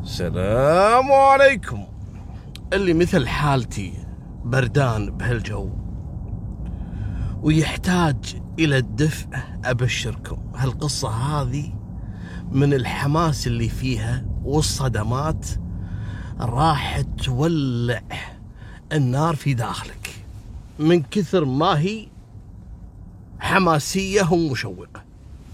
السلام عليكم. اللي مثل حالتي بردان بهالجو ويحتاج إلى الدفء، أبشركم هالقصة هذه من الحماس اللي فيها والصدمات راح تولع النار في داخلك من كثر ما هي حماسية ومشوقة.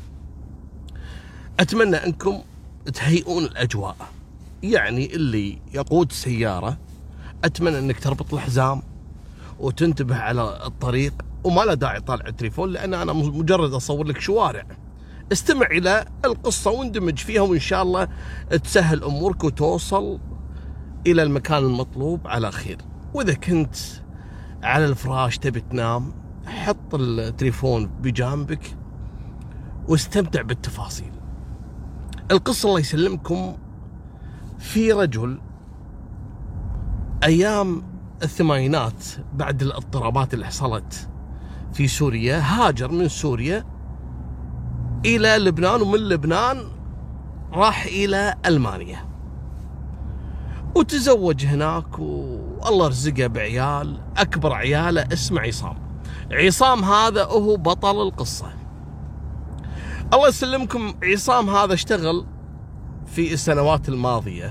أتمنى أنكم تهيئون الأجواء، يعني اللي يقود سيارة أتمنى أنك تربط الحزام وتنتبه على الطريق، وما له داعي طالع التليفون لأن أنا مجرد أصور لك شوارع. استمع إلى القصة واندمج فيها وإن شاء الله تسهل أمورك وتوصل إلى المكان المطلوب على خير. وإذا كنت على الفراش تبي تنام حط التليفون بجانبك واستمتع بالتفاصيل. القصة الله يسلمكم، في رجل أيام الثمانينات بعد الاضطرابات اللي حصلت في سوريا هاجر من سوريا إلى لبنان، ومن لبنان راح إلى ألمانيا وتزوج هناك والله رزقه بعيال. أكبر عياله اسمه عصام. عصام هذا هو بطل القصة. الله يسلمكم، عصام هذا اشتغل في السنوات الماضية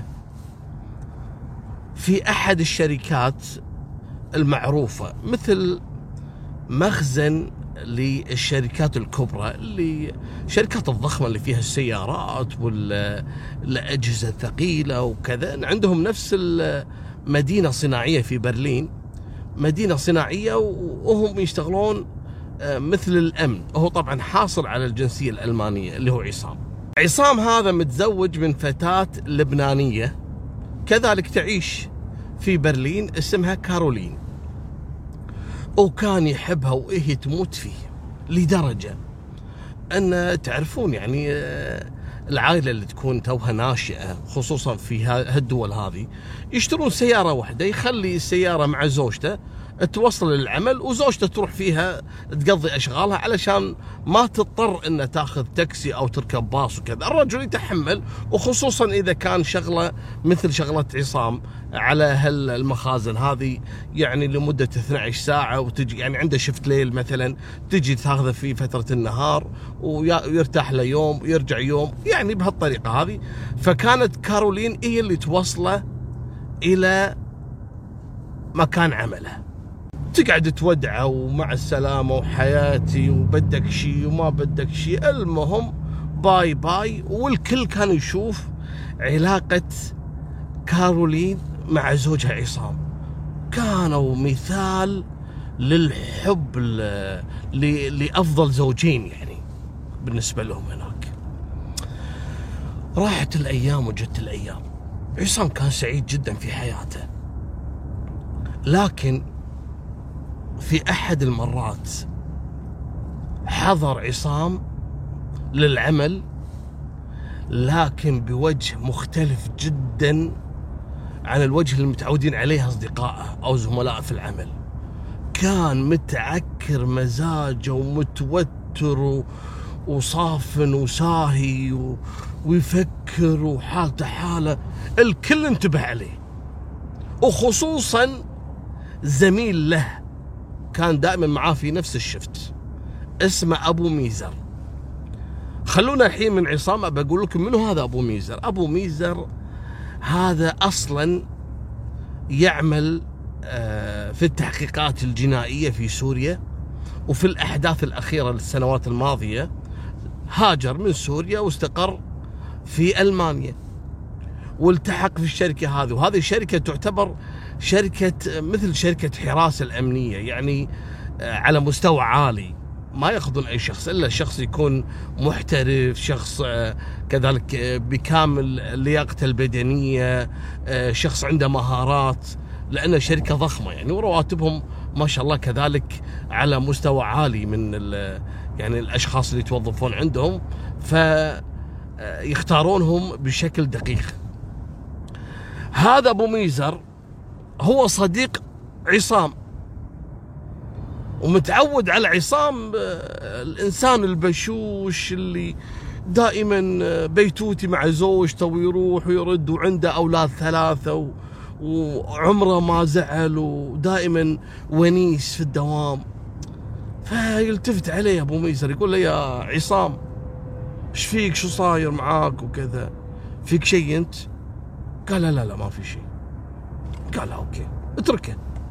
في أحد الشركات المعروفة مثل مخزن للشركات الكبرى، اللي الشركات الضخمة اللي فيها السيارات والأجهزة الثقيلة وكذا. عندهم نفس المدينة صناعية في برلين، مدينة صناعية، وهم يشتغلون مثل الأمن. هو طبعا حاصل على الجنسية الألمانية اللي هو عصام. عصام هذا متزوج من فتاة لبنانية كذلك تعيش في برلين اسمها كارولين، وكان يحبها وإيه تموت فيه، لدرجة أن تعرفون يعني العائلة اللي تكون توها ناشئة خصوصا في هالدول هذه يشترون سيارة واحدة، يخلي السيارة مع زوجته توصل للعمل وزوجته تروح فيها تقضي أشغالها علشان ما تضطر أن تاخذ تاكسي أو تركب باص وكذا. الرجل يتحمل، وخصوصا إذا كان شغلة مثل شغلة عصام على هالمخازن هذه يعني لمدة 12 ساعة، وتجي يعني عنده شفت ليل مثلا تجي تاخذه في فترة النهار ويرتاح له يوم ويرجع يوم، يعني بهالطريقة هذه. فكانت كارولين هي اللي توصله إلى مكان عمله، تقعد تودعه ومع السلامة وحياتي وبدك شيء وما بدك شيء، المهم باي باي. والكل كان يشوف علاقة كارولين مع زوجها عصام كانوا مثال للحب لأفضل زوجين يعني بالنسبة لهم هناك. راحت الأيام وجت الأيام، عصام كان سعيد جدا في حياته، لكن في أحد المرات حضر عصام للعمل لكن بوجه مختلف جدا عن الوجه اللي متعودين عليه أصدقائه أو زملائه في العمل. كان متعكر مزاجه ومتوتر وصافن وساهي ويفكر وحالته حالة. الكل انتبه عليه، وخصوصا زميل له كان دائما معاه في نفس الشفت اسمه أبو ميزر. خلونا الحين من عصام أبى أقول لكم منو هذا أبو ميزر. أبو ميزر هذا أصلا يعمل في التحقيقات الجنائية في سوريا، وفي الأحداث الأخيرة للسنوات الماضية هاجر من سوريا واستقر في ألمانيا والتحق في الشركة هذه. وهذه الشركة تعتبر شركة مثل شركة حراسة الأمنية، يعني على مستوى عالي، ما يأخذون أي شخص إلا الشخص يكون محترف، شخص كذلك بكامل لياقته البدنية، شخص عنده مهارات، لأن شركة ضخمة يعني، ورواتبهم ما شاء الله كذلك على مستوى عالي من يعني الأشخاص اللي يتوظفون عندهم، فيختارونهم بشكل دقيق. هذا أبو ميزر هو صديق عصام ومتعود على عصام، الإنسان البشوش اللي دائما بيتوتي مع زوجته ويروح ويرد، وعنده أولاد 3 وعمره ما زعل، ودائما ونيس في الدوام. فيلتفت عليه أبو ميسر يقول له: يا عصام، ايش فيك؟ شو صاير معاك وكذا؟ فيك شيء أنت؟ قال: لا ما في شيء. قال: أوكي اتركه.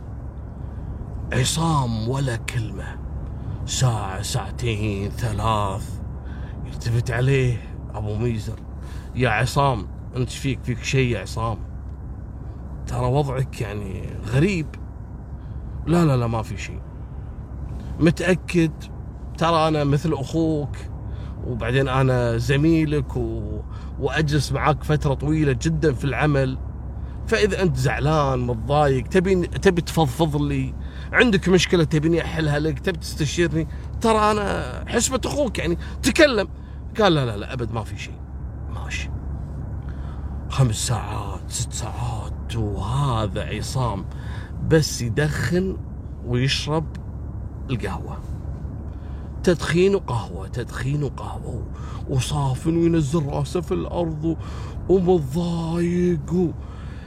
عصام ولا كلمة، ساعة 2 3 يلتفت عليه أبو ميسر: يا عصام، أنت فيك شيء يا عصام؟ ترى وضعك يعني غريب. لا ما في شيء. متأكد؟ ترى أنا مثل أخوك، وبعدين أنا زميلك وأجلس معاك فترة طويلة جدا في العمل، فإذا أنت زعلان متضايق تبي تفضفض لي، عندك مشكلة تبيني أحلها لك، تبي تستشيرني، ترى أنا حسبة أخوك يعني، تكلم. قال: لا أبد ما في شيء. ماشي 5 ساعات 6 ساعات، وهذا عصام بس يدخن ويشرب القهوة، تدخين وقهوة وصافن، وينزل راسه في الأرض ومتضايق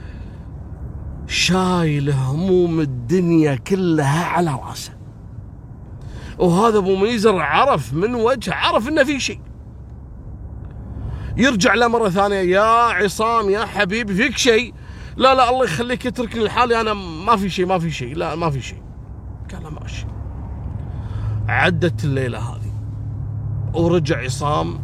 شايل هموم الدنيا كلها على راسه. وهذا أبو ميسر عرف من وجهه، عرف إنه في شيء. يرجع له مرة ثانية: يا عصام يا حبيبي، فيك شيء؟ لا الله يخليك اتركني لحالي، أنا ما في شيء. لا ما في شيء. قال: ماشي. عدت الليلة هذه، ورجع عصام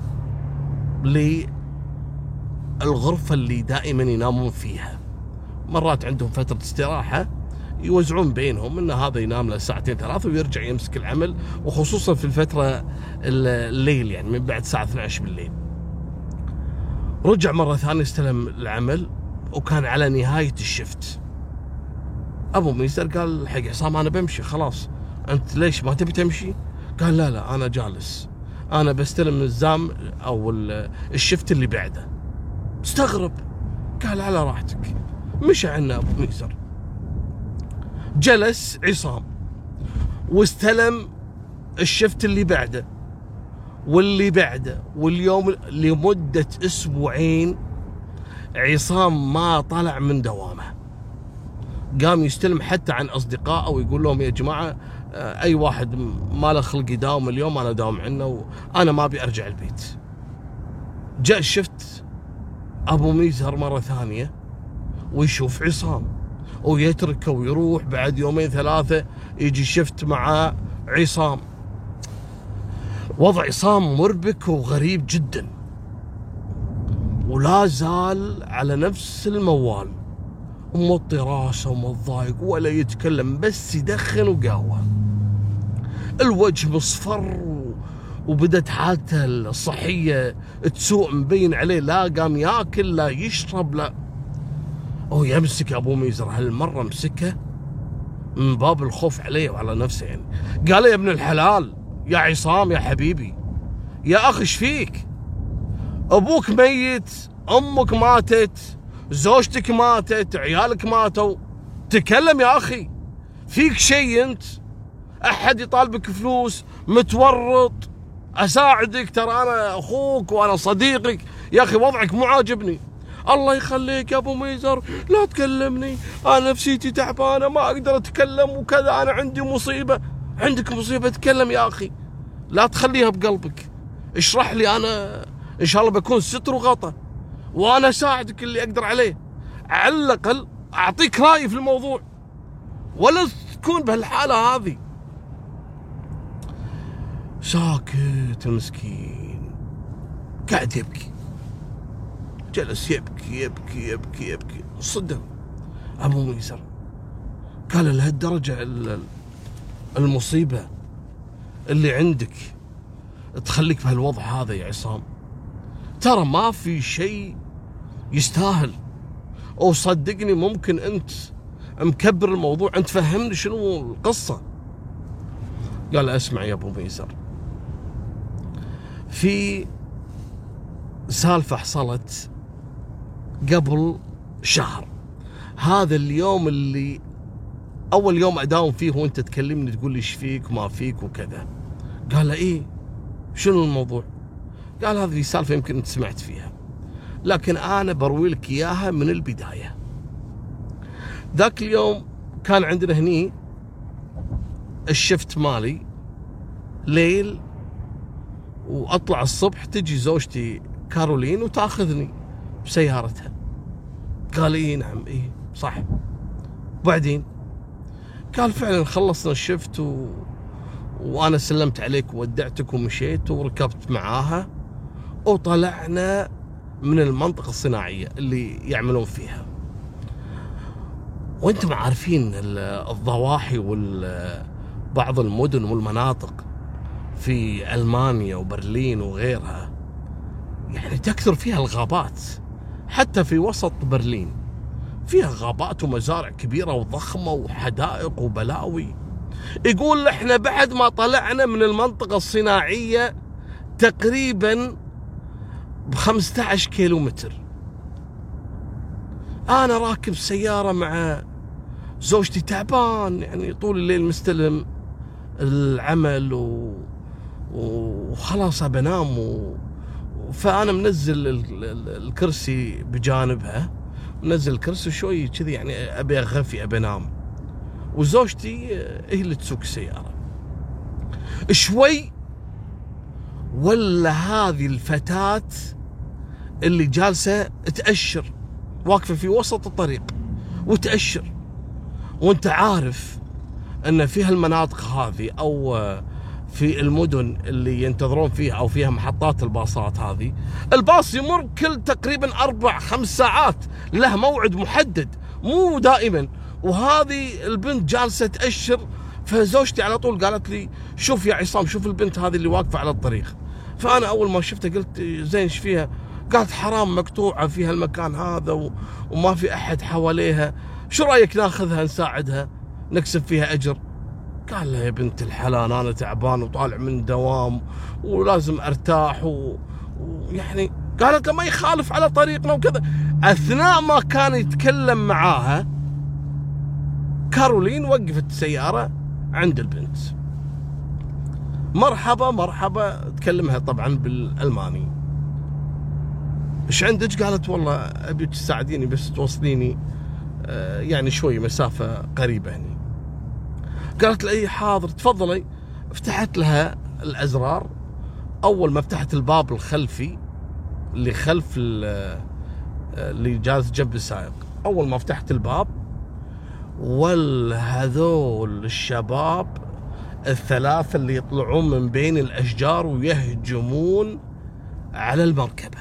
للغرفة اللي دائما ينامون فيها. مرات عندهم فترة استراحة يوزعون بينهم ان هذا ينام له 2 3 ويرجع يمسك العمل، وخصوصا في الفترة الليل يعني من بعد الساعة 12 بالليل. رجع مرة ثانية استلم العمل، وكان على نهاية الشفت. أبو ميسر قال: حق عصام أنا بمشي خلاص، أنت ليش ما تبي تمشي؟ قال: لا أنا جالس، أنا بستلم النظام أو الشفت اللي بعده. استغرب، قال: على راحتك. مشى عنا أبو ميسر، جلس عصام واستلم الشفت اللي بعده واللي بعده، واليوم لمدة 2 أسبوع عصام ما طلع من دوامه. قام يستلم حتى عن أصدقائه ويقول لهم: يا جماعة، أي واحد ما له خلق يداوم اليوم أنا داوم عنه، وأنا ما أبي أرجع البيت. جاء الشفت أبو ميسر مرة ثانية ويشوف عصام، ويتركه ويروح. بعد 2 3 يجي شفت مع عصام. وضع عصام مربك وغريب جدا، ولا زال على نفس الموال، موطي راسه ومتضايق ولا يتكلم، بس يدخن وقهوة. الوجه مصفر وبدت حالته الصحية تسوء مبين عليه، لا قام ياكل لا يشرب لا. يمسك أبو ميسر، هالمرة مسكه من باب الخوف عليه وعلى نفسه يعني. قال: يا ابن الحلال، يا عصام يا حبيبي، يا أخي ايش فيك؟ أبوك ميت، أمك ماتت، زوجتك ماتت، عيالك ماتوا، تكلم يا أخي. فيك شيء أنت؟ أحد يطالبك فلوس؟ متورط؟ أساعدك، ترى أنا أخوك وأنا صديقك، يا أخي وضعك مو عاجبني. الله يخليك يا أبو ميسر، لا تكلمني، أنا نفسيتي تعبانة، ما أقدر أتكلم وكذا، أنا عندي مصيبة. عندك مصيبة؟ تكلم يا أخي، لا تخليها بقلبك، اشرح لي، أنا إن شاء الله بكون ستر وغطى، وأنا أساعدك اللي أقدر عليه، على الأقل أعطيك رأي في الموضوع، ولا تكون بهالحالة هذه. ساكت المسكين، قاعد يبكي، جلس يبكي. صدق أبو ميسر، قال: لهالدرجة المصيبة اللي عندك تخليك بهالوضع هذا يا عصام؟ ترى ما في شيء يستاهل، وصدقني ممكن أنت مكبر الموضوع، أنت فهمني شنو القصة. قال: اسمع يا أبو ميسر، في سالفة حصلت قبل شهر، هذا اليوم اللي أول يوم أداوم فيه وأنت تكلمني تقول لي إيش فيك وما فيك وكذا. قال: إيه، شنو الموضوع؟ قال هذه سالفة يمكن أنت سمعت فيها، لكن أنا بروي لك إياها من البداية. ذاك اليوم كان عندنا هني الشفت مالي ليل، وأطلع الصبح تجي زوجتي كارولين وتأخذني بسيارتها. قال إيه نعم إيه صح. وبعدين قال فعلا خلصنا الشفت وأنا سلمت عليك وودعتك ومشيت وركبت معاها وطلعنا من المنطقة الصناعية اللي يعملون فيها. وانتم عارفين الضواحي بعض المدن والمناطق في ألمانيا وبرلين وغيرها يعني تكثر فيها الغابات. حتى في وسط برلين فيها غابات ومزارع كبيرة وضخمة وحدائق وبلاوي. يقول احنا بعد ما طلعنا من المنطقة الصناعية تقريبا ب15 كيلومتر، أنا راكب سيارة مع زوجتي تعبان يعني طول الليل مستلم العمل وخلاص بنام فأنا منزل الكرسي بجانبها، منزل الكرسي شوي كذي يعني أبي أغفي أبي أنام، وزوجتي هي اللي تسوق السيارة. شوي ولا هذه الفتاة اللي جالسة تأشر واقفة في وسط الطريق وتأشر، وانت عارف ان في هالمناطق هذه او في المدن اللي ينتظرون فيها او فيها محطات الباصات هذه، الباص يمر كل تقريبا 4-5 ساعات، له موعد محدد مو دائما. وهذه البنت جالسة تأشر، فزوجتي على طول قالت لي شوف يا عصام شوف البنت هذه اللي واقفة على الطريق. فأنا أول ما شفتها قلت زين ايش فيها؟ قالت حرام مقطوعة في هالمكان هذا وما في أحد حواليها، شو رأيك ناخذها نساعدها نكسب فيها أجر؟ قال لها يا بنت الحلال أنا تعبان وطالع من دوام ولازم أرتاح ويعني قالت له ما يخالف على طريقنا وكذا. أثناء ما كان يتكلم معاها كارولين وقفت السيارة عند البنت، مرحبا مرحبا، تكلمها طبعا بالألماني، ايش عندك؟ قالت والله ابيك تساعديني بس توصليني يعني شوي مسافة قريبة هني. قالت لي اي حاضر تفضلي. فتحت لها الأزرار، أول ما فتحت الباب الخلفي اللي خلف اللي جالس جنب السائق، أول ما فتحت الباب والهذول الشباب الثلاثة اللي يطلعون من بين الأشجار ويهجمون على المركبة.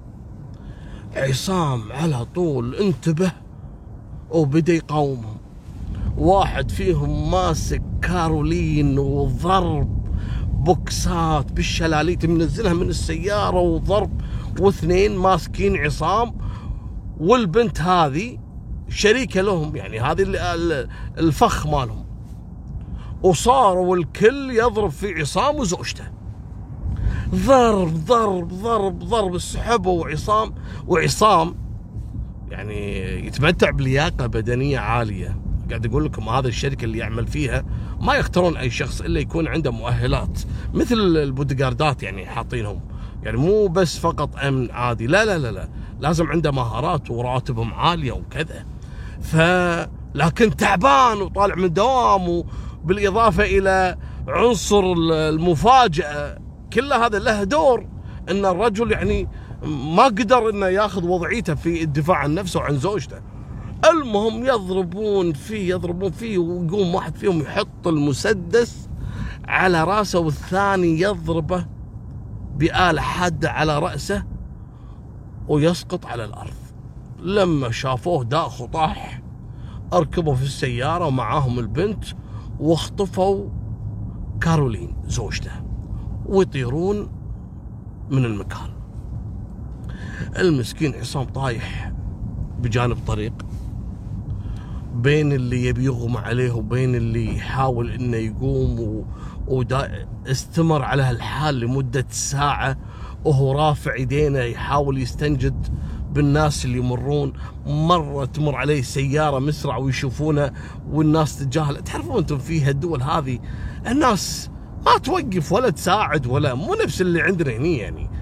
عصام على طول انتبه وبدأ يقاومهم، واحد فيهم ماسك كارولين وضرب بوكسات بالشلاليت منزلها من السيارة وضرب، واثنين ماسكين عصام، والبنت هذه شريكة لهم يعني هذه الفخ مالهم، وصاروا الكل يضرب في عصام وزوجته، ضرب ضرب ضرب ضرب. سحبوا وعصام يعني يتمتع بلياقة بدنية عالية. قاعد أقول لكم هذا الشركة اللي يعمل فيها ما يختارون أي شخص إلا يكون عنده مؤهلات مثل البوديغاردات يعني حاطينهم، يعني مو بس فقط أمن عادي، لا لا لا لا، لازم عنده مهارات وراتبهم عالية وكذا. لكن تعبان وطالع من دوام، وبالإضافة إلى عنصر المفاجأة، كل هذا له دور ان الرجل يعني ما قدر انه ياخذ وضعيته في الدفاع عن نفسه وعن زوجته. المهم يضربون فيه ويقوم واحد فيهم يحط المسدس على راسه والثاني يضربه بآلة حادة على رأسه ويسقط على الأرض. لما شافوه داخ وطاح اركبوا في السيارة ومعاهم البنت واخطفوا كارولين زوجته ويطيرون من المكان. المسكين عصام طايح بجانب طريق بين اللي يبي يغمى عليه وبين اللي يحاول انه يقوم، استمر على هالحال لمدة ساعة وهو رافع يدينه يحاول يستنجد بالناس اللي يمرون. مرة تمر عليه سيارة مسرع ويشوفونه والناس تتجاهل. تعرفون انتم في هالدول هذه الناس ما توقف ولا تساعد ولا مو نفس اللي عندنا هنا، يعني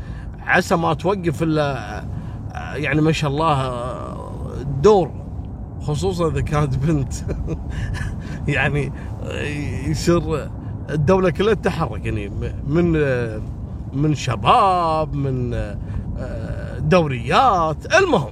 عسى ما توقف الا يعني ما شاء الله الدور، خصوصا اذا كانت بنت. يعني يصير الدولة كلها تتحرك، يعني من شباب، من دوريات. المهم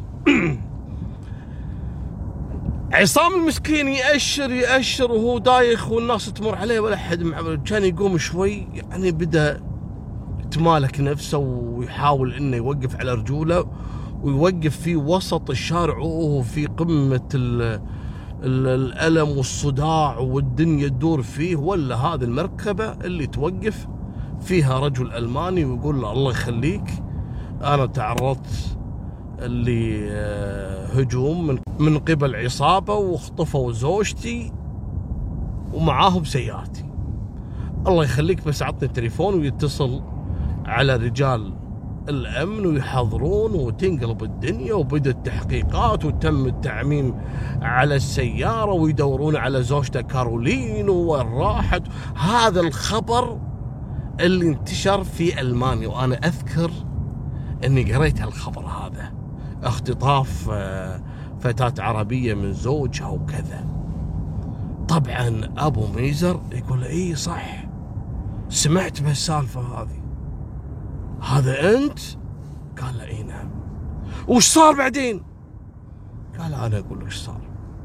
عصام المسكين يأشر وهو دايخ والناس تمر عليه ولا حد كان يقوم شوي، يعني بدأ يتمالك نفسه ويحاول انه يوقف على رجوله ويوقف في وسط الشارع وهو في قمة الألم والصداع والدنيا تدور فيه، ولا هذه المركبة اللي توقف فيها رجل ألماني ويقول له الله يخليك أنا تعرضت لهجوم من قبل عصابة واخطفوا زوجتي ومعاهم سيارتي، الله يخليك بس عطني التليفون. ويتصل على رجال الأمن ويحضرون وتنقلب الدنيا، وبدأت التحقيقات وتم التعميم على السيارة ويدورون على زوجته كارولين وين راحت. هذا الخبر اللي انتشر في ألمانيا، وأنا أذكر أني قريت هالخبر هذا، اختطاف فتاة عربية من زوجها وكذا. طبعا أبو ميزر يقول إيه صح، سمعت بهالسالفة هذه، هذا أنت؟ قال له إيه نعم. وش صار بعدين؟ قال أنا أقول لك إيش صار.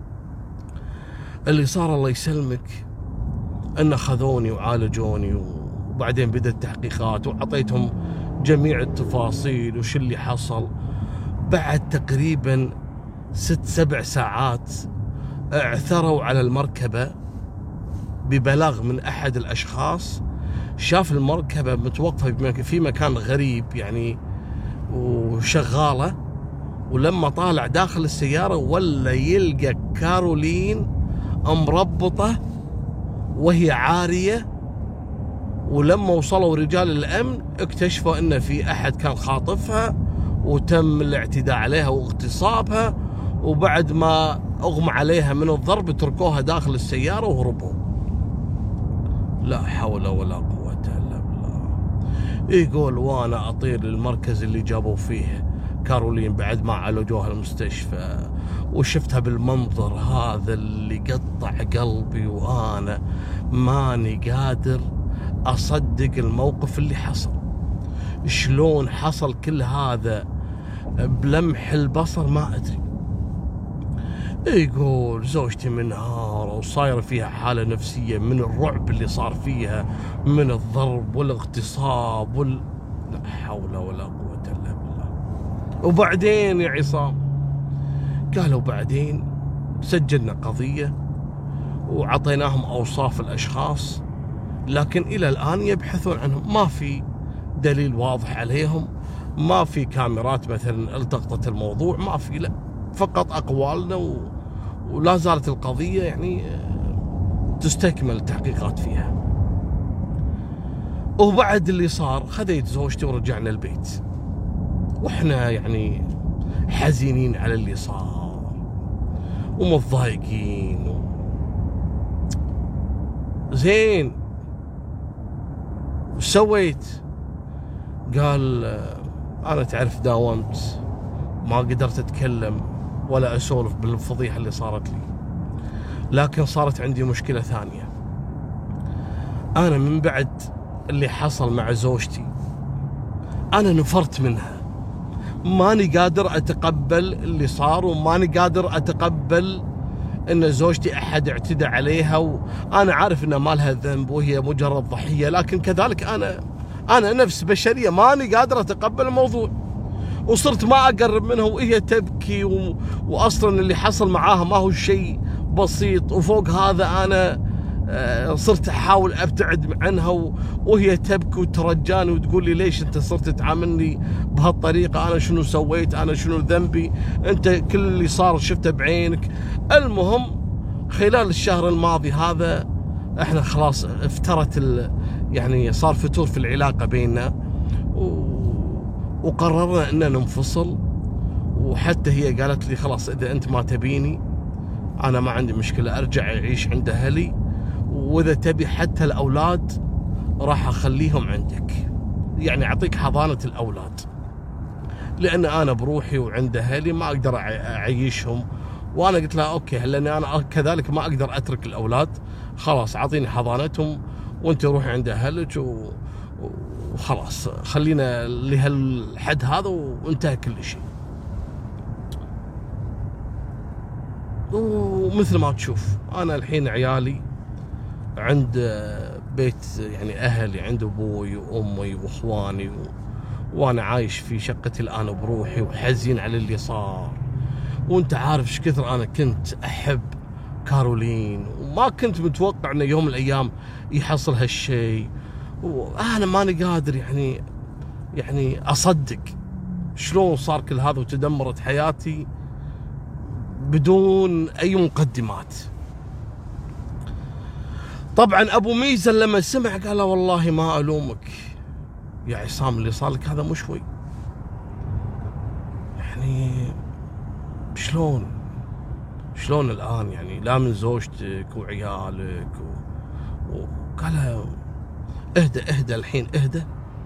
اللي صار الله يسلمك أن أخذوني وعالجوني، وبعدين بدأت تحقيقات وعطيتهم جميع التفاصيل وش اللي حصل. بعد تقريبا 6-7 ساعات اعثروا على المركبة ببلاغ من أحد الأشخاص، شاف المركبة متوقفة في مكان غريب يعني وشغالة، ولما طالع داخل السيارة ولا يلقى كارولين مربطة وهي عارية. ولما وصلوا رجال الأمن اكتشفوا أن في أحد كان خاطفها وتم الاعتداء عليها واغتصابها، وبعد ما أغمى عليها من الضرب تركوها داخل السيارة وهربوا. لا حول ولا قوة إلا بالله. يقول وانا اطير للمركز اللي جابوا فيه كارولين بعد ما عالجوها المستشفى، وشفتها بالمنظر هذا اللي قطع قلبي، وانا ماني قادر اصدق الموقف اللي حصل. شلون حصل كل هذا بلمح البصر ما ادري. يقول زوجتي منهارة وصايرة فيها حالة نفسية من الرعب اللي صار فيها من الضرب والاغتصاب لا حول ولا قوة إلا بالله. وبعدين يا عصام قالوا بعدين سجلنا قضية وعطيناهم أوصاف الأشخاص، لكن إلى الآن يبحثون عنهم، ما في دليل واضح عليهم، ما في كاميرات مثلا التقطت الموضوع، ما في، لا فقط أقوالنا ولا زالت القضية يعني تستكمل التحقيقات فيها. وبعد اللي صار خذيت زوجتي ورجعنا البيت، وإحنا يعني حزينين على اللي صار ومتضايقين زين وش سويت؟ قال أنا تعرف داومت ما قدرت أتكلم ولا أسولف بالفضيحة اللي صارت لي، لكن صارت عندي مشكلة ثانية. أنا من بعد اللي حصل مع زوجتي أنا نفرت منها، ماني قادر أتقبل اللي صار، وماني قادر أتقبل أن زوجتي أحد اعتدى عليها، وأنا عارف أنها ما لها ذنب وهي مجرد ضحية، لكن كذلك أنا نفس بشرية ماني قادر أتقبل الموضوع. وصرت ما أقرب منها وهي تبكي وأصلا اللي حصل معاها ما هو شيء بسيط، وفوق هذا أنا صرت أحاول أبتعد عنها وهي تبكي وترجاني وتقول لي ليش أنت صرت تعاملني بهالطريقة، أنا شنو سويت، أنا شنو ذنبي، أنت كل اللي صار شفته بعينك. المهم خلال الشهر الماضي هذا احنا خلاص افترت يعني صار فتور في العلاقة بيننا، وقررنا أننا ننفصل. وحتى هي قالت لي خلاص إذا أنت ما تبيني أنا ما عندي مشكلة، أرجع أعيش عند أهلي، وإذا تبي حتى الأولاد راح أخليهم عندك، يعني أعطيك حضانة الأولاد. لأن أنا بروحي وعند أهلي ما أقدر أعيشهم. وأنا قلت لها أوكي، لأني أنا كذلك ما أقدر أترك الأولاد، خلاص أعطيني حضانتهم وأنت روحي عند أهلك وخلاص، خلينا لهالحد هذا وانتهى كل شيء. ومثل ما تشوف أنا الحين عيالي عند بيت يعني أهلي، عند أبوي وأمي وإخواني وأنا عايش في شقتي الآن بروحي وحزين على اللي صار. وأنت عارف إيش كثر أنا كنت أحب كارولين، وما كنت متوقع أن يوم من الأيام يحصل هالشيء. وأنا ماني قادر يعني أصدق شلون صار كل هذا وتدمرت حياتي بدون أي مقدمات. طبعا أبو ميزن لما سمع قال له والله ما ألومك يا عصام، اللي صار لك هذا مو شوي، يعني شلون الآن يعني لا من زوجتك وعيالك وقال له اهدى الحين اهدى،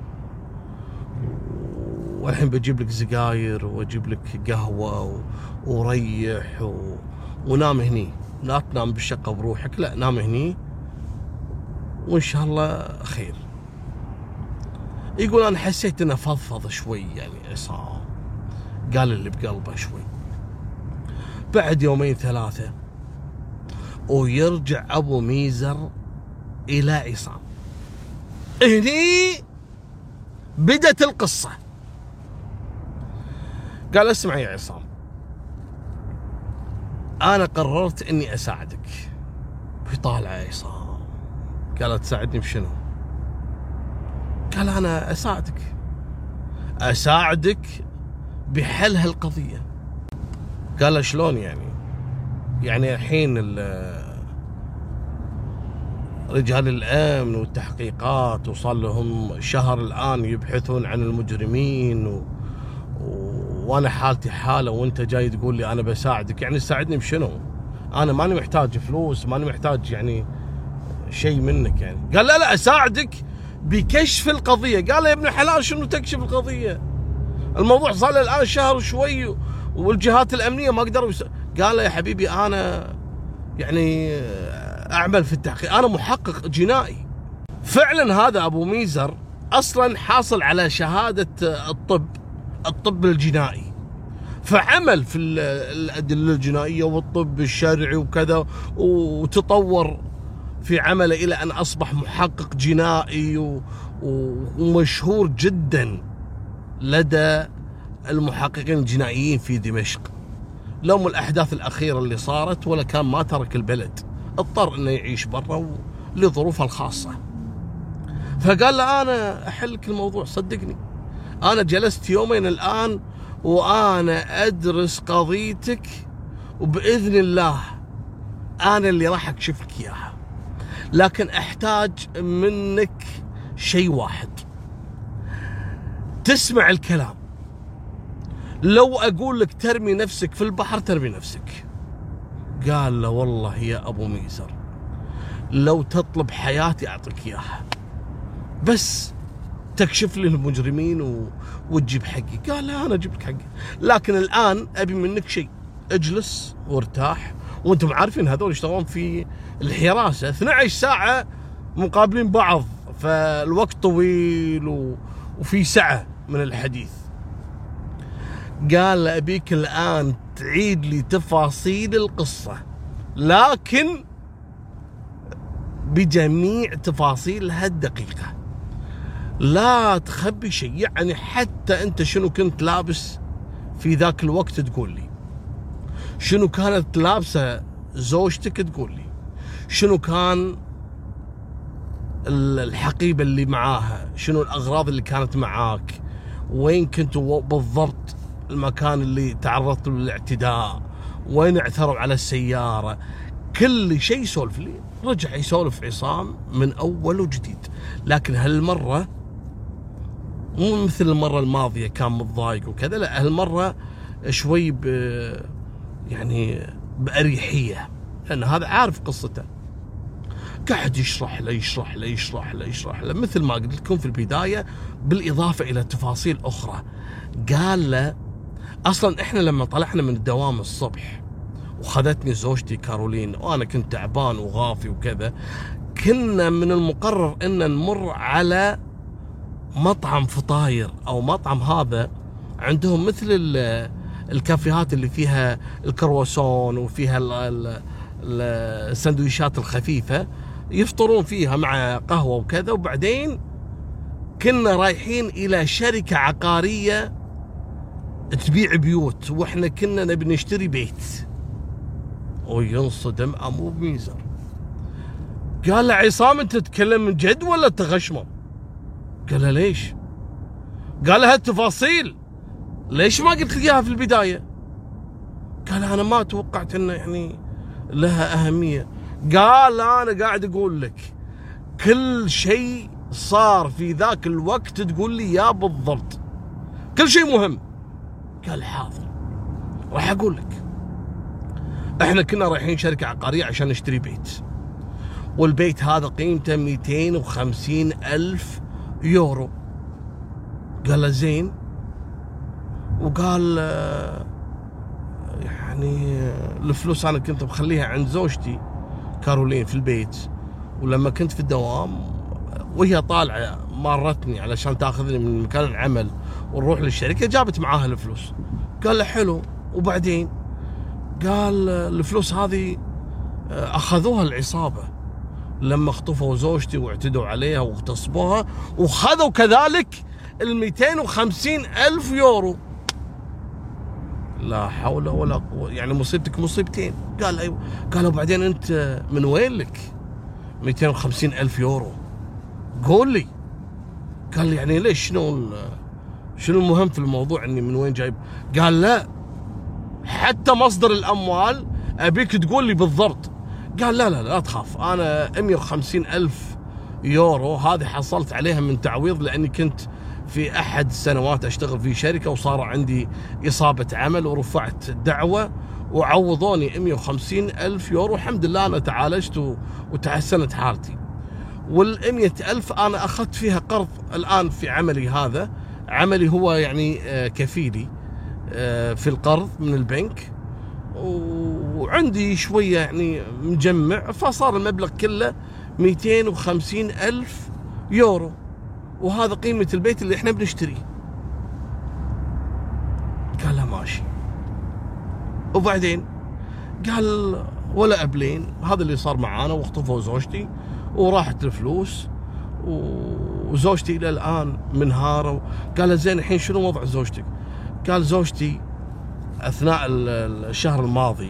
والحين بجيب لك سجاير واجيب لك قهوة وريح ونام هني، لا تنام بالشقة بروحك، لا نام هني وإن شاء الله خير. يقول أنا حسيت إنه فضفض شوي يعني عصام، قال اللي بقلبه شوي. بعد يومين ثلاثة ويرجع أبو ميزر إلى عصام. هني بدت القصة. قال اسمع يا عصام، أنا قررت إني أساعدك. ويطالع عصام قال تساعدني بشنو؟ قال أنا أساعدك بحل هالقضية. قال شلون يعني الحين رجال الأمن والتحقيقات وصار لهم شهر الآن يبحثون عن المجرمين وأنا حالتي حالة وأنت جاي تقول لي أنا بساعدك، يعني تساعدني بشنو؟ أنا ماني محتاج فلوس، ماني محتاج يعني شيء منك يعني. قال لا أساعدك بكشف القضية. قال يا ابن الحلال شنو تكشف القضية؟ الموضوع صار له الآن شهر وشوي والجهات الأمنية ما قدروا قال يا حبيبي أنا يعني أعمل في التحقيق، أنا محقق جنائي. فعلا هذا أبو ميزر أصلا حاصل على شهادة الطب الجنائي، فعمل في الأدلة الجنائية والطب الشرعي وكذا، وتطور في عمله إلى أن أصبح محقق جنائي ومشهور جدا لدى المحققين الجنائيين في دمشق. لوم الأحداث الأخيرة اللي صارت ولا كان ما ترك البلد، اضطر أنه يعيش برا لظروفه الخاصة. فقال له أنا أحلك الموضوع، صدقني أنا جلست يومين الآن وأنا أدرس قضيتك، وبإذن الله أنا اللي راح أكشف لك إياها، لكن أحتاج منك شيء واحد، تسمع الكلام. لو أقول لك ترمي نفسك في البحر ترمي نفسك. قال له والله يا أبو ميزر لو تطلب حياتي أعطيك إياها، بس تكشف لي المجرمين وتجيب حقي. قال لا أنا أجيب لك حقي، لكن الآن أبي منك شيء، اجلس وارتاح، وانتم عارفين هذول يشتغلون في الحراسة 12 ساعة مقابلين بعض، فالوقت طويل وفي سعة من الحديث. قال أبيك الآن تعيد لي تفاصيل القصة، لكن بجميع تفاصيلها الدقيقة، لا تخبي شيء. يعني حتى أنت شنو كنت لابس في ذاك الوقت تقول لي، شنو كانت لابسة زوجتك تقول لي، شنو كان الحقيبة اللي معاها، شنو الأغراض اللي كانت معاك، وين كنتوا بالضبط، المكان اللي تعرضت له للاعتداء، وين اعثروا على السيارة، كل شيء سولف لي. رجع يسولف عصام من أول وجديد، لكن هالمرة مو مثل المرة الماضية كان متضايق وكذا، لا هالمرة شوي يعني بأريحية، لأن هذا عارف قصته. قاعد يشرح له مثل ما قلت لكم في البداية، بالإضافة إلى تفاصيل أخرى قال له اصلا احنا لما طلعنا من الدوام الصبح وخذتني زوجتي كارولين وانا كنت تعبان وغافي وكذا، كنا من المقرر ان نمر على مطعم فطاير او مطعم هذا عندهم مثل الكافيهات اللي فيها الكرواسون وفيها السندويشات الخفيفة يفطرون فيها مع قهوة وكذا. وبعدين كنا رايحين إلى شركة عقارية تبيع بيوت، واحنا كنا نبي نشتري بيت. وينصدم أبو ميزر، قال له عصام انت تتكلم من جد ولا تغشمر؟ قال له ليش؟ قال له هالتفاصيل ليش ما قلت لي اياها في البداية؟ قال انا ما توقعت انه يعني لها أهمية. قال انا قاعد اقول لك كل شيء صار في ذاك الوقت تقول لي يا بالضبط، كل شيء مهم. قال حاضر راح اقول لك. احنا كنا رايحين شركة عقارية عشان نشتري بيت، والبيت هذا قيمته 250,000 يورو. قال له زين. وقال يعني الفلوس انا كنت مخليها عند زوجتي كارولين في البيت، ولما كنت في الدوام وهي طالعه مارتني علشان تاخذني من مكان العمل ونروح للشركه، جابت معاها الفلوس. قال له حلو. وبعدين قال الفلوس هذه اخذوها العصابه لما خطفوا زوجتي واعتدوا عليها واغتصبوها، وخذوا كذلك 250,000 يورو. لا حول ولا قوة، يعني مصيبتك مصيبتين. قال ايوه. قالوا بعدين انت من وين لك 250,000 يورو؟ قول لي. قال لي يعني ليش شنو المهم في الموضوع اني من وين جايب؟ قال لا حتى مصدر الاموال ابيك تقول لي بالضبط. قال لا تخاف، انا 150,000 يورو هذه حصلت عليها من تعويض، لاني كنت في احد السنوات اشتغل في شركه وصار عندي اصابه عمل ورفعت دعوه وعوضوني 150,000 يورو. الحمد لله انا تعالجت وتحسنت حالتي. وال100,000 انا اخذت فيها قرض الان في عملي هذا. عملي هو يعني كفيلي في القرض من البنك، وعندي شويه يعني مجمع، فصار المبلغ كله 250,000 يورو، وهذا قيمة البيت اللي احنا بنشتريه. قال له ماشي. وبعدين قال ولا قبلين هذا اللي صار معانا، واخطفوا زوجتي وراحت الفلوس، وزوجتي الى الان منهارة. قال له زين الحين شنو وضع زوجتك؟ قال زوجتي اثناء الشهر الماضي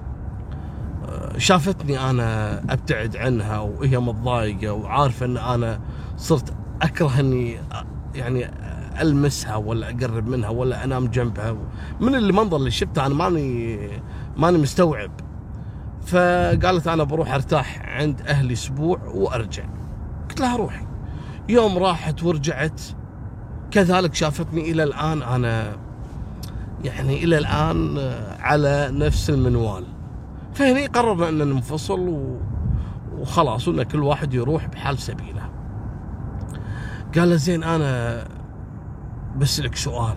شافتني انا ابتعد عنها وهي متضايقة، وعارفة ان انا صرت اكره اني يعني المسها ولا اقرب منها ولا انام جنبها. من المنظر اللي شفته انا ماني مستوعب. فقالت انا بروح ارتاح عند اهلي اسبوع وارجع. قلت لها روحي. يوم راحت ورجعت كذلك شافتني. الى الان انا يعني الى الان على نفس المنوال. فهني قررنا ان ننفصل وخلاص، وان كل واحد يروح بحال سبيله. قال له زين انا بسألك سؤال،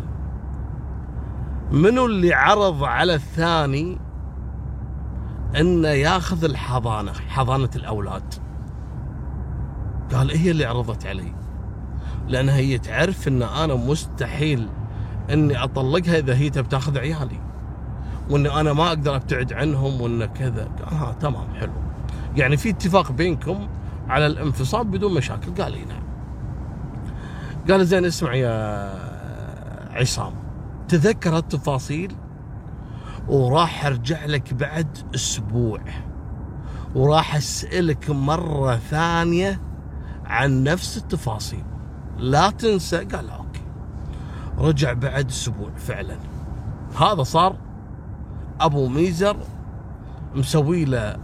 منو اللي عرض على الثاني انه ياخذ الحضانة، حضانة الاولاد؟ قال هي اللي عرضت علي، لانها هي تعرف ان انا مستحيل اني اطلقها اذا هي تبي تاخذ عيالي، وان انا ما اقدر ابتعد عنهم وان كذا. قال ها تمام حلو، يعني في اتفاق بينكم على الانفصال بدون مشاكل. قال لي نعم. قال زين اسمع يا عصام، تذكر التفاصيل وراح ارجع لك بعد اسبوع وراح اسألك مرة ثانية عن نفس التفاصيل، لا تنسى. قال اوكي. رجع بعد اسبوع فعلا. هذا صار ابو ميزر مسوي له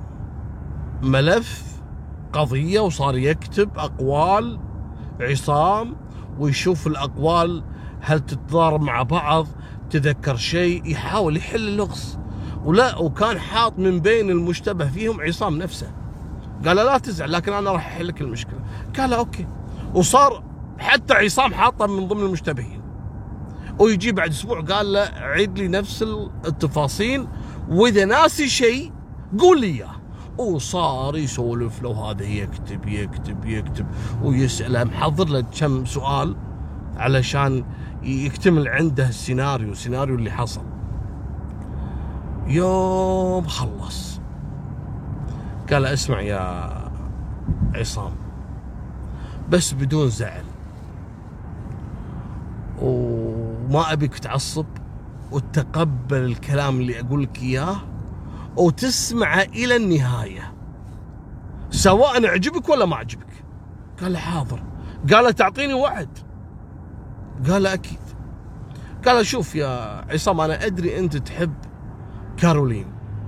ملف قضية وصار يكتب اقوال عصام ويشوف الأقوال هل تتضارب مع بعض، تذكر شيء، يحاول يحل اللغز. وكان حاط من بين المشتبه فيهم عصام نفسه. قال لا تزعل، لكن أنا راح أحل لك المشكلة. قال أوكي. وصار حتى عصام حاطه من ضمن المشتبهين. ويجي بعد اسبوع قال له عيد لي نفس التفاصيل، واذا ناسي شيء قول لي اياه. وصار يسولف له، هذا يكتب يكتب يكتب ويسأله، محضر له كم سؤال علشان يكتمل عنده السيناريو اللي حصل. يوم خلص قال له اسمع يا عصام، بس بدون زعل، وما أبيك تعصب، وتقبل الكلام اللي أقول لك إياه وتسمعه إلى النهاية سواء أعجبك ولا ما أعجبك. قال له حاضر. قال له تعطيني وعد؟ قال له أكيد. قال له شوف يا عصام، أنا أدري أنت تحب كارولين،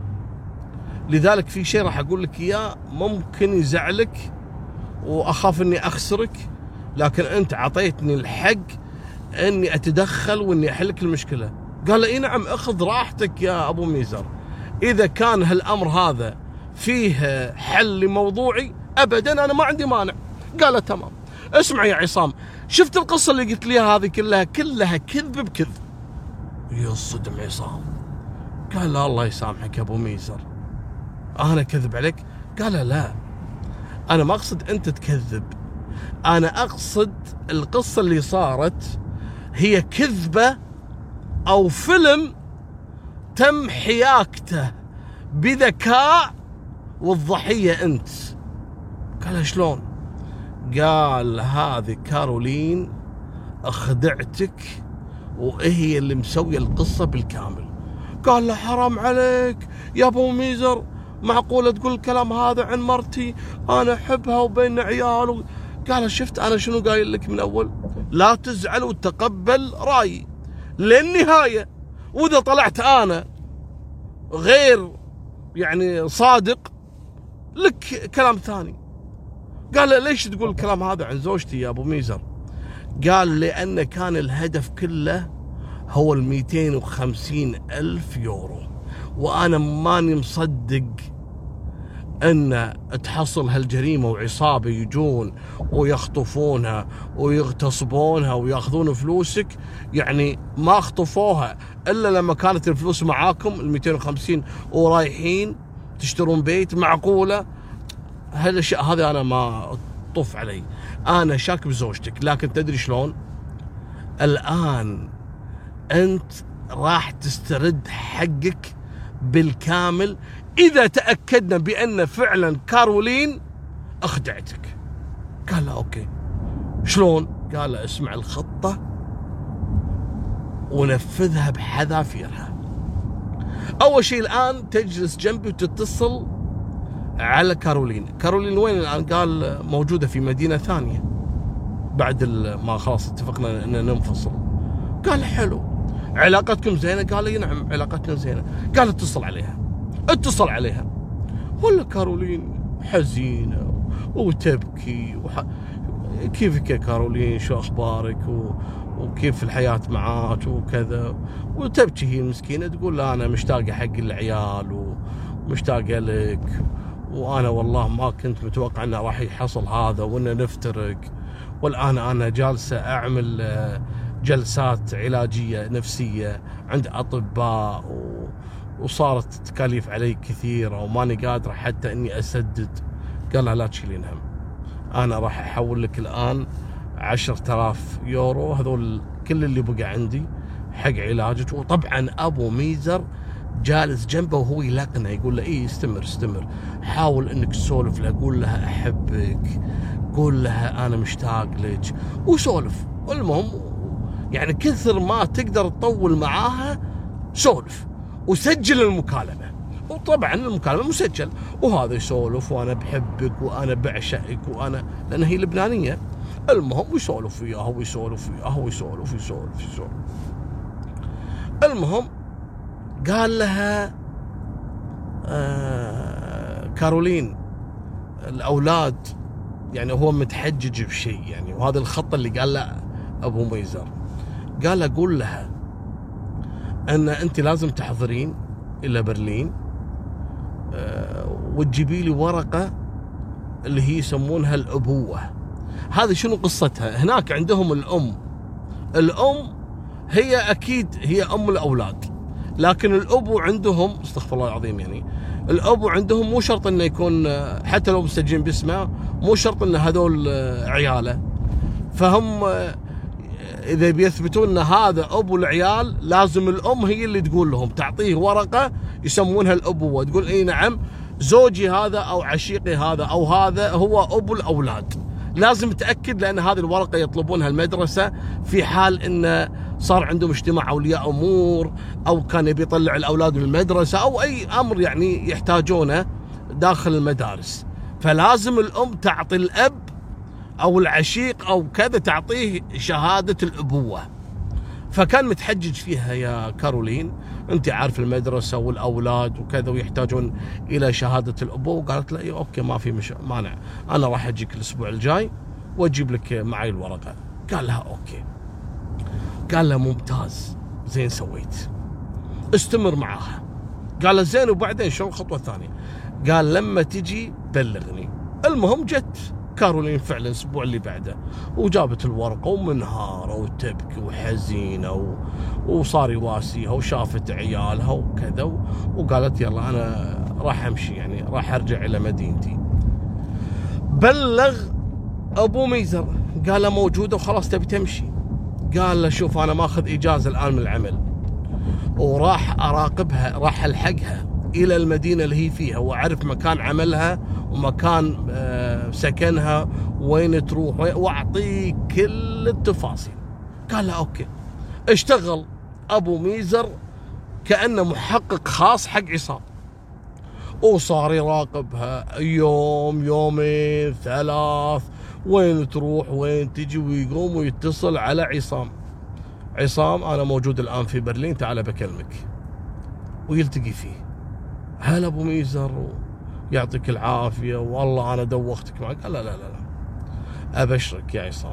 لذلك في شيء راح أقول لك إياه ممكن يزعلك وأخاف أني أخسرك، لكن أنت عطيتني الحق أني أتدخل وأني أحلك المشكلة. قال له إيه نعم، أخذ راحتك يا أبو ميزر، إذا كان هالأمر هذا فيه حل لموضوعي أبدا أنا ما عندي مانع. قال له تمام. اسمع يا عصام، شفت القصة اللي قلت لي هذه كلها كذب بكذب؟ يصدم عصام، قال له الله يسامحك يا أبو ميزر، أنا كذب عليك؟ قال له لا، أنا ما أقصد أنت تكذب، أنا أقصد القصة اللي صارت هي كذبة أو فيلم تم حياكته بذكاء والضحية أنت. قال شلون؟ قال هذه كارولين أخدعتك وهي اللي مسوية القصة بالكامل. قال له حرام عليك يا أبو ميزر، معقولة تقول الكلام هذا عن مرتي؟ أنا أحبها وبين عيال. قال شفت أنا شنو قايل لك من أول؟ لا تزعل وتقبل رأيي للنهاية، وإذا طلعت أنا غير يعني صادق لك كلام ثاني. قال له ليش تقول الكلام هذا عن زوجتي يا أبو ميزر؟ قال لأن كان الهدف كله هو 250,000 يورو، وأنا ماني مصدق أن تحصل هالجريمة وعصابة يجون ويخطفونها ويغتصبونها وياخذون فلوسك. يعني ما اخطفوها إلا لما كانت الفلوس معاكم 250 ورايحين تشترون بيت. معقولة؟ هالأشياء هذه أنا ما طف علي، أنا شاك بزوجتك. لكن تدري شلون؟ الآن أنت راح تسترد حقك بالكامل إذا تأكدنا بأن فعلا كارولين أخدعتك. قال له أوكي. شلون؟ قال له اسمع الخطة ونفذها بحذافيرها. أول شيء الآن تجلس جنبي وتتصل على كارولين. كارولين وين الآن؟ قال موجودة في مدينة ثانية بعد ما خلاص اتفقنا أن ننفصل. قال حلو، علاقتكم زينة؟ قال لي نعم علاقتنا زينة. قال اتصل عليها. ولا كارولين حزينة وتبكي كيفك يا كارولين، شو أخبارك وكيف الحياة معاك وكذا، وتبكي هي المسكينة تقول لا أنا مشتاقة حق العيال ومشتاقة لك، وأنا والله ما كنت متوقع أنه راح يحصل هذا وأنه نفترق، والآن أنا جالسة أعمل جلسات علاجية نفسية عند أطباء وصارت تكاليف علي كثيرة وماني قادرة حتى أني أسدد. قال لها لا تشيلين هم، أنا راح أحول لك الآن 10,000 يورو، هذول كل اللي بقى عندي حق علاجك. وطبعا أبو ميزر جالس جنبه وهو يلقنه يقول له إيه استمر، حاول أنك تسولف له، قول لها أحبك، قول لها أنا مشتاق لك، وسولف. والمهم يعني كثر ما تقدر تطول معاها سولف وسجل المكالمة. وطبعا المكالمة مسجل، وهذا يسولف وأنا بحبك وأنا بعشقك وأنا، لأن هي لبنانية. المهم يسولف وياها. المهم قال لها كارولين الأولاد، يعني هو متحجج بشيء يعني، وهذا الخطة اللي قال له أبو ميزر. قال له قول لها أن أنت لازم تحضرين إلى برلين وتجيبي لي ورقة اللي هي يسمونها الأبوة. هذه شنو قصتها؟ هناك عندهم الأم هي اكيد هي ام الاولاد، لكن الابو عندهم استغفر الله العظيم يعني الابو عندهم مو شرط انه يكون حتى لو مسجلين باسمه مو شرط ان هذول عياله. فهم اذا بيثبتون ان هذا ابو العيال لازم الام هي اللي تقول لهم، تعطيه ورقه يسمونها الابوه، تقول اي نعم زوجي هذا او عشيقي هذا او هذا هو ابو الاولاد. لازم تاكد، لان هذه الورقه يطلبونها المدرسه في حال انه صار عندهم اجتماع اولياء امور او كان يبي يطلع الاولاد من المدرسه او اي امر يعني يحتاجونه داخل المدارس. فلازم الام تعطي الاب او العشيق او كذا تعطيه شهاده الابوه. فكان متحجج فيها يا كارولين، انت عارف المدرسه والاولاد وكذا ويحتاجون الى شهاده الابوه. وقالت له اوكي ما في مانع، انا راح اجيك الاسبوع الجاي واجيب لك معي الورقه. قال لها اوكي. قال له ممتاز، زين سويت، استمر معاها. قال له زين وبعدين شو الخطوه الثانيه؟ قال لما تجي بلغني. المهم جت كارولين فعلا الاسبوع اللي بعده وجابت الورقه ومنهاره وتبكي وحزينه وصار يواسيها وشافت عيالها وكذا وقالت يلا انا راح امشي، يعني راح ارجع الى مدينتي. بلغ ابو ميزر قال له موجوده وخلاص تبي تمشي. قال له شوف انا ماخذ اجازه الان من العمل وراح اراقبها، راح الحقها الى المدينه اللي هي فيها واعرف مكان عملها ومكان سكنها وين تروح واعطيه كل التفاصيل. قال له اوكي. اشتغل ابو ميزر كانه محقق خاص حق عصام، وصار يراقبها يوم يومين ثلاث، وين تروح وين تجي، ويقوم ويتصل على عصام. عصام انا موجود الان في برلين، تعال بكلمك. ويلتقي فيه. هلا ابو ميزر يعطيك العافيه والله انا دوختك معك. قال لا لا لا ابشرك يا عصام،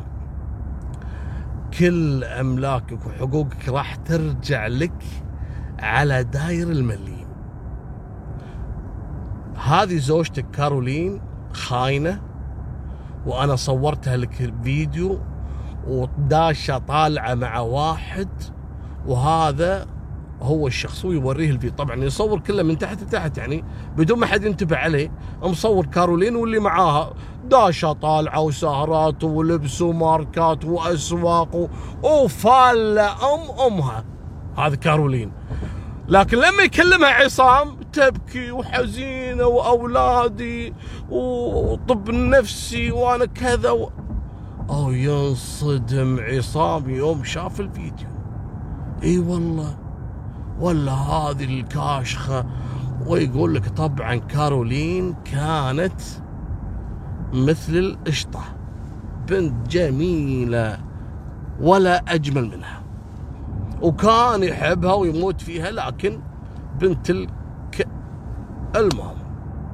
كل املاكك وحقوقك راح ترجع لك على داير المليم. هذه زوجتك كارولين خاينه، وانا صورتها لك الفيديو وداشه طالعه مع واحد، وهذا هو الشخص. ويوريه الفيديو، طبعا يصور كله من تحت لتحت يعني بدون ما حد ينتبه عليه. مصور كارولين واللي معاها داشه طالعه وسهرات ولبس وماركات واسواق وفاله امها. هذا كارولين. لكن لما يكلمها عصام تبكي وحزينه واولادي وطب النفسي وانا كذا او ينصدم عصام يوم شاف الفيديو. اي والله ولا هذه الكاشخه. ويقول لك طبعا كارولين كانت مثل القشطه، بنت جميله ولا اجمل منها، وكان يحبها ويموت فيها، لكن بنت المهم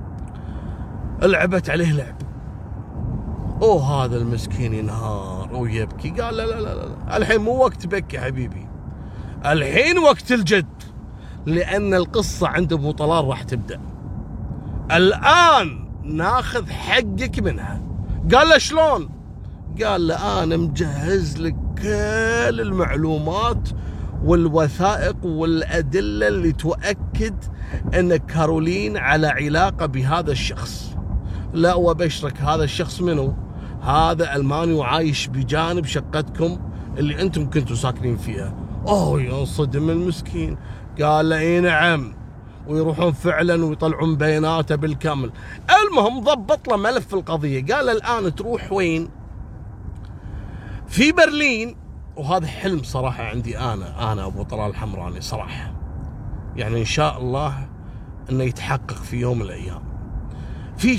لعبت عليه لعب. هذا المسكين ينهار ويبكي. قال لا لا لا لا الحين مو وقت بكي حبيبي، الحين وقت الجد، لأن القصة عند أبو طلال راح تبدأ الآن، ناخذ حقك منها. قال له شلون؟ قال له أنا مجهز لك كل المعلومات والوثائق والأدلة اللي تؤكد أن كارولين على علاقة بهذا الشخص. لا وبشرك هذا الشخص منه؟ هذا ألماني وعايش بجانب شقتكم اللي أنتم كنتوا ساكنين فيها. ينصدم المسكين. قال له اي نعم، ويروحون فعلا ويطلعون بياناته بالكامل. المهم ضبط له ملف القضيه. قال له الان تروح وين؟ في برلين. وهذا حلم صراحه عندي انا ابو طلال الحمراني صراحه، يعني ان شاء الله انه يتحقق في يوم من الايام. في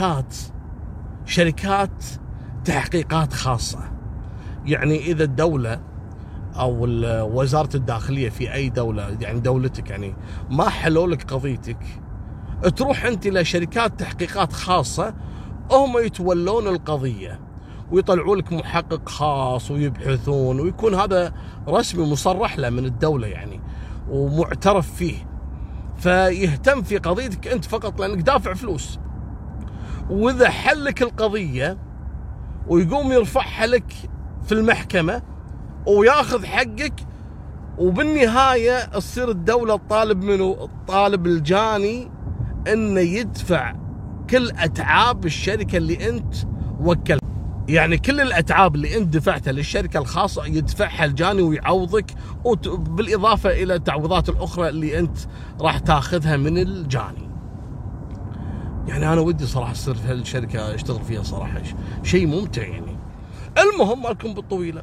شركات تحقيقات خاصه، يعني اذا الدوله او وزاره الداخليه في اي دوله، يعني دولتك يعني ما حلوا لك قضيتك، تروح انت الى شركات تحقيقات خاصه، هم يتولون القضيه ويطلعوا لك محقق خاص ويبحثون، ويكون هذا رسمي مصرح له من الدوله يعني ومعترف فيه، فيهتم في قضيتك انت فقط لانك دافع فلوس. واذا حلك القضيه ويقوم يرفعها لك في المحكمه وياخذ حقك، وبالنهاية تصير الدولة تطالب منه، تطالب الجاني انه يدفع كل اتعاب الشركة اللي انت وكلت. يعني كل الاتعاب اللي انت دفعتها للشركة الخاصة يدفعها الجاني ويعوضك، بالاضافة الى التعويضات الاخرى اللي انت راح تاخذها من الجاني. يعني انا ودي صراحة تصير في هالشركة اشتغل فيها صراحة، شيء ممتع يعني. المهم مالكم بالطويلة،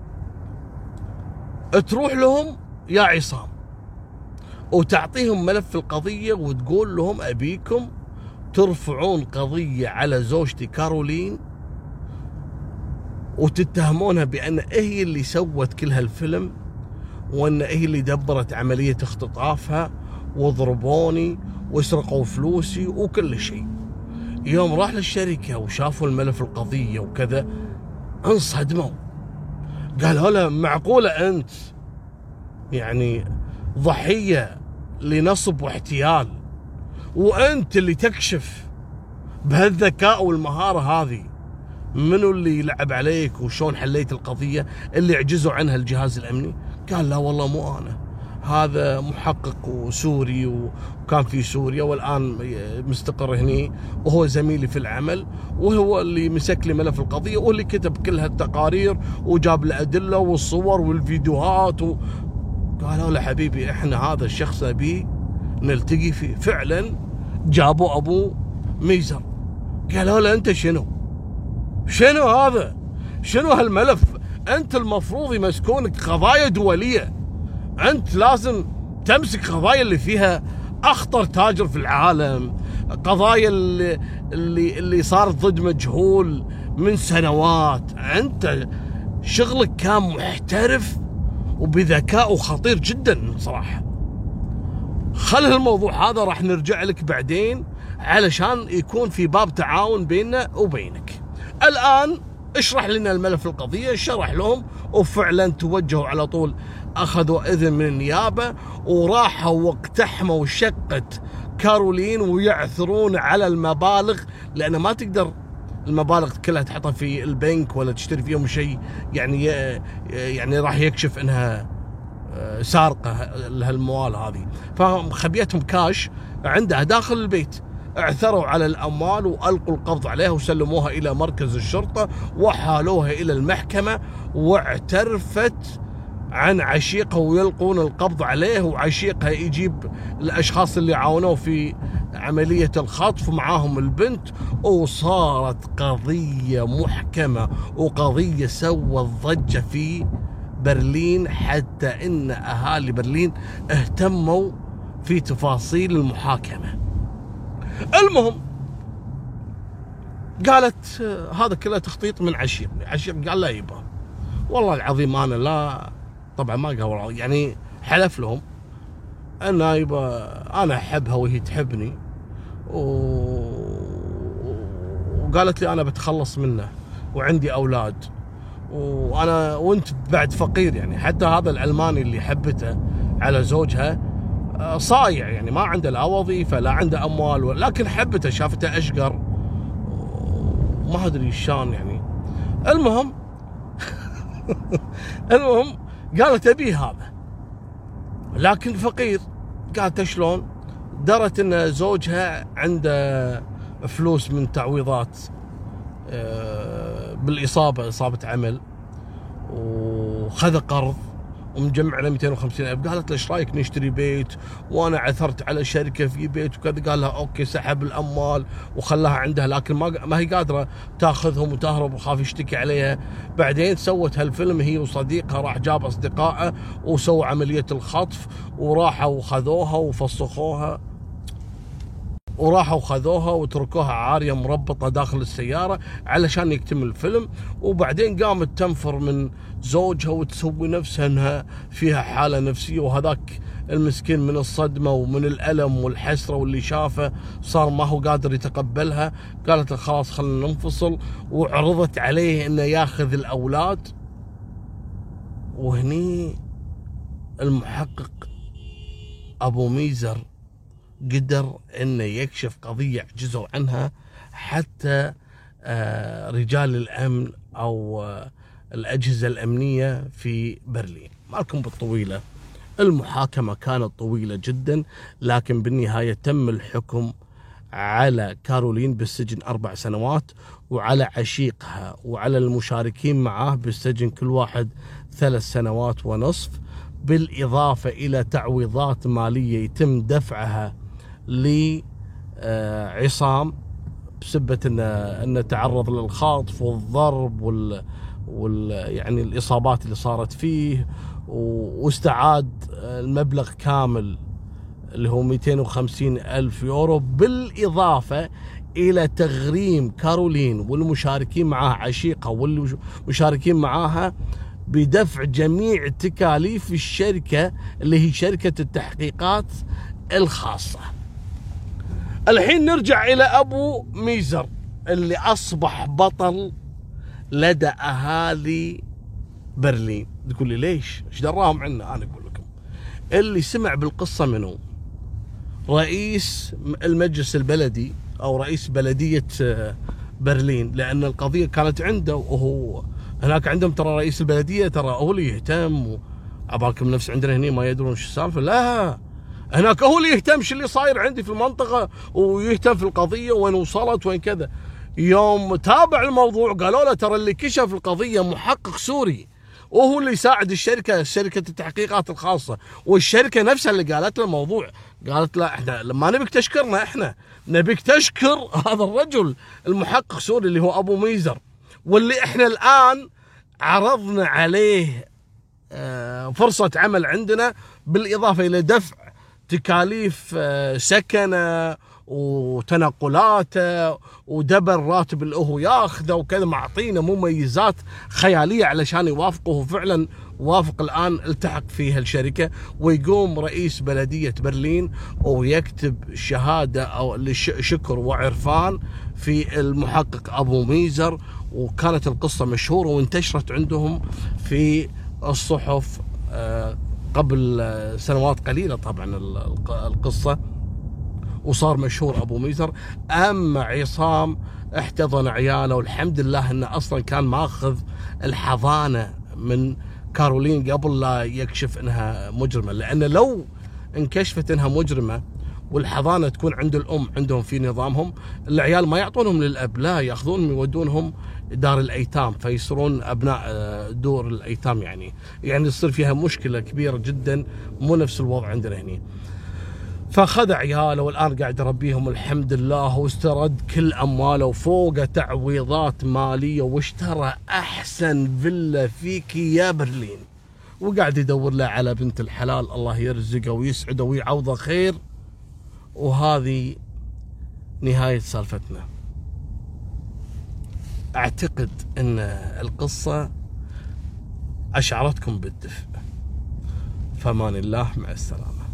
تروح لهم يا عصام وتعطيهم ملف القضية وتقول لهم أبيكم ترفعون قضية على زوجتي كارولين وتتهمونها بأن هي اللي سوت كل هالفيلم، وأن هي اللي دبرت عملية اختطافها وضربوني وسرقوا فلوسي وكل شيء. يوم راح للشركة وشافوا الملف القضية وكذا انصدموا، قالوا له معقولة أنت يعني ضحية لنصب واحتيال وأنت اللي تكشف بهالذكاء والمهارة هذه؟ منو اللي لعب عليك وشون حليت القضية اللي عجزوا عنها الجهاز الأمني؟ قال لا والله مو أنا، هذا محقق سوري وكان في سوريا والآن مستقر هني وهو زميلي في العمل، وهو اللي مسك لي ملف القضية وهو اللي كتب كل هالتقارير وجاب الأدلة والصور والفيديوهات قالوا له حبيبي احنا هذا الشخص نبي نلتقي فيه. فعلا جابوا ابو ميزر، قالوا له انت شنو هذا، شنو هالملف؟ انت المفروض يمسكونك قضايا دولية، انت لازم تمسك قضايا اللي فيها اخطر تاجر في العالم، قضايا اللي صارت ضد مجهول من سنوات. انت شغلك كان محترف وبذكاء وخطير جدا صراحة. خل الموضوع هذا راح نرجع لك بعدين علشان يكون في باب تعاون بيننا وبينك. الآن اشرح لنا الملف القضية. شرح لهم وفعلا توجهوا على طول، أخذوا إذن من النيابة وراحوا واقتحموا شقة كارولين ويعثرون على المبالغ، لأن ما تقدر المبالغ كلها تحطها في البنك ولا تشتري فيهم شيء، يعني راح يكشف انها سارقه لهالموال هذه، فخبيتهم كاش عندها داخل البيت. اعثروا على الاموال والقوا القبض عليها وسلموها الى مركز الشرطه وحالوها الى المحكمه، واعترفت عن عشيقها ويلقون القبض عليه، وعشيقها يجيب الاشخاص اللي عاونوه في عملية الخطف معاهم البنت، وصارت قضية محكمة وقضية سوت ضجة في برلين، حتى ان اهالي برلين اهتموا في تفاصيل المحاكمة. المهم قالت هذا كله تخطيط من عشيق قال لا يبا والله العظيم انا لا، طبعا ما قال يعني حلف لهم ان يبا انا احبها وهي تحبني، وقالت لي انا بتخلص منه وعندي اولاد وانت بعد فقير. يعني حتى هذا العلماني اللي حبته على زوجها صايع، يعني ما عنده لا وظيفه لا عنده اموال، لكن حبته، شافته اشقر ما ادري شلون يعني. المهم قالت ابي هذا لكن فقير. قالت شلون؟ درت ان زوجها عنده فلوس من تعويضات بالاصابه، اصابه عمل، وخذ قرض ومجمع له 250,000. قالت له ايش رايك نشتري بيت، وانا عثرت على شركه في بيت وكذا. قال لها اوكي، سحب الاموال وخلاها عنده، لكن ما هي قادره تاخذهم وتهرب وخاف يشتكي عليها. بعدين سوت هالفيلم هي وصديقها، راح جاب اصدقائه وسووا عمليه الخطف، وراحوا وخذوها وفسخوها، وراحوا خذوها وتركوها عارية مربطة داخل السيارة علشان يكتمل الفيلم. وبعدين قامت تنفر من زوجها وتسوي نفسها انها فيها حالة نفسية، وهذاك المسكين من الصدمة ومن الألم والحسرة واللي شافه صار ما هو قادر يتقبلها. قالت خلاص خلينا ننفصل، وعرضت عليه انه ياخذ الأولاد. وهني المحقق أبو ميزر قدر انه يكشف قضية عجزوا عنها حتى رجال الامن او الاجهزة الامنية في برلين. مالكم بالطويلة. المحاكمة كانت طويلة جدا، لكن بالنهاية تم الحكم على كارولين بالسجن 4 سنوات، وعلى عشيقها وعلى المشاركين معاه بالسجن كل واحد 3 سنوات ونصف، بالإضافة إلى تعويضات مالية يتم دفعها لعصام بسبة أنه تعرض للخطف والضرب يعني الإصابات اللي صارت فيه، واستعاد المبلغ كامل اللي هو 250,000 يورو، بالإضافة إلى تغريم كارولين والمشاركين معها عشيقها والمشاركين معها بدفع جميع تكاليف الشركة اللي هي شركة التحقيقات الخاصة. الحين نرجع إلى أبو ميزر اللي أصبح بطل لدى أهالي برلين. تقول لي ليش؟ ايش دراهم عنا؟ أنا أقول لكم اللي سمع بالقصة منه رئيس المجلس البلدي أو رئيس بلدية برلين، لأن القضية كانت عنده، وهو هناك عندهم ترى رئيس البلدية ترى هو اللي يهتم، عبالكم نفس عندنا هنا ما يدرون شو السالفة، لا هناك هو اللي يهتم شو اللي صاير عندي في المنطقة، ويهتم في القضية وين وصلت وين كذا. يوم تابع الموضوع قالوا له ترى اللي كشف القضية محقق سوري، وهو اللي يساعد شركة التحقيقات الخاصة، والشركة نفسها اللي قالت له الموضوع، قالت له احنا لما نبيك تشكرنا، احنا نبيك تشكر هذا الرجل المحقق سوري اللي هو ابو ميزر، واللي احنا الان عرضنا عليه فرصة عمل عندنا، بالاضافة الى دفع تكاليف سكنه وتنقلاته ودبر راتب اللي هو ياخذه وكذا، معطينا مميزات خياليه علشان يوافقه. فعلا وافق الان، التحق في هالشركه، ويقوم رئيس بلديه برلين ويكتب شهاده او شكر وعرفان في المحقق ابو ميزر. وكانت القصه مشهوره وانتشرت عندهم في الصحف قبل سنوات قليله طبعا القصه، وصار مشهور ابو ميزر. اما عصام احتضن عياله، والحمد لله انه اصلا كان ماخذ الحضانه من كارولين قبل لا يكشف انها مجرمه، لان لو انكشفت انها مجرمه والحضانه تكون عند الام، عندهم في نظامهم العيال ما يعطونهم للاب، لا ياخذونهم يودونهم دار الايتام، فيصيرون ابناء دور الايتام، يعني يصير فيها مشكله كبيره جدا، مو نفس الوضع عندنا هنا. فاخذ عياله والان قاعد يربيهم الحمد لله، واسترد كل امواله وفوقه تعويضات ماليه، واشترى احسن فيلا فيك يا برلين، وقاعد يدور له على بنت الحلال، الله يرزقه ويسعده ويعوضه خير. وهذه نهايه سالفتنا. اعتقد ان القصه اشعرتكم بالدفء. فامان الله، مع السلامه.